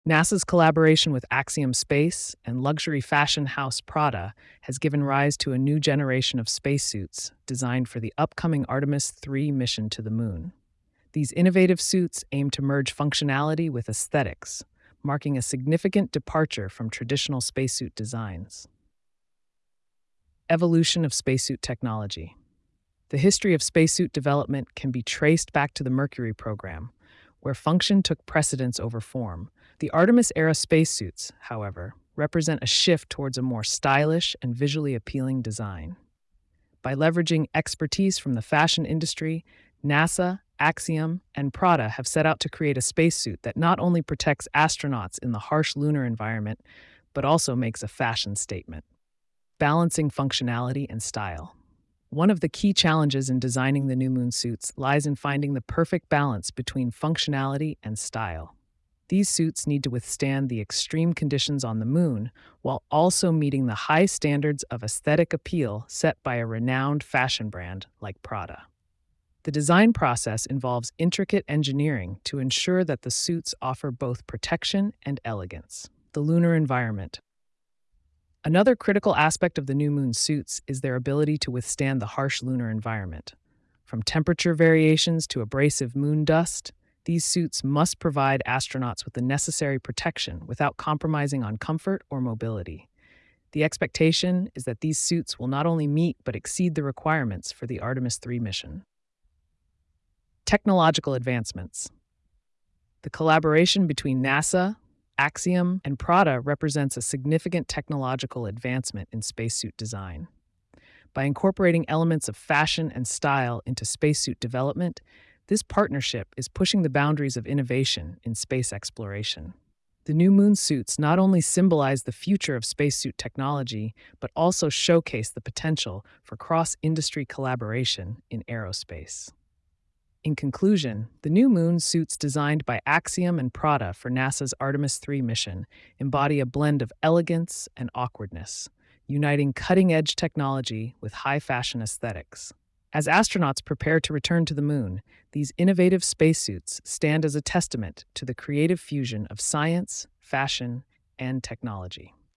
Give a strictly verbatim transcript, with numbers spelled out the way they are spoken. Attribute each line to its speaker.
Speaker 1: NASA's collaboration with Axiom Space and luxury fashion house Prada has given rise to a new generation of spacesuits designed for the upcoming Artemis three mission to the moon. These innovative suits aim to merge functionality with aesthetics, marking a significant departure from traditional spacesuit designs. Evolution of spacesuit technology. The history of spacesuit development can be traced back to the Mercury program, where function took precedence over form. The Artemis-era spacesuits, however, represent a shift towards a more stylish and visually appealing design. By leveraging expertise from the fashion industry, NASA, Axiom, and Prada have set out to create a spacesuit that not only protects astronauts in the harsh lunar environment, but also makes a fashion statement. Balancing functionality and style. One of the key challenges in designing the new moon suits lies in finding the perfect balance between functionality and style. These suits need to withstand the extreme conditions on the moon while also meeting the high standards of aesthetic appeal set by a renowned fashion brand like Prada. The design process involves intricate engineering to ensure that the suits offer both protection and elegance. The lunar environment. Another critical aspect of the new moon suits is their ability to withstand the harsh lunar environment. From temperature variations to abrasive moon dust, these suits must provide astronauts with the necessary protection without compromising on comfort or mobility. The expectation is that these suits will not only meet but exceed the requirements for the Artemis three mission. Technological advancements. The collaboration between NASA, Axiom, and Prada represents a significant technological advancement in spacesuit design. By incorporating elements of fashion and style into spacesuit development, this partnership is pushing the boundaries of innovation in space exploration. The new moon suits not only symbolize the future of spacesuit technology, but also showcase the potential for cross-industry collaboration in aerospace. In conclusion, the new moon suits designed by Axiom and Prada for NASA's Artemis three mission embody a blend of elegance and awkwardness, uniting cutting-edge technology with high-fashion aesthetics. As astronauts prepare to return to the moon, these innovative spacesuits stand as a testament to the creative fusion of science, fashion, and technology.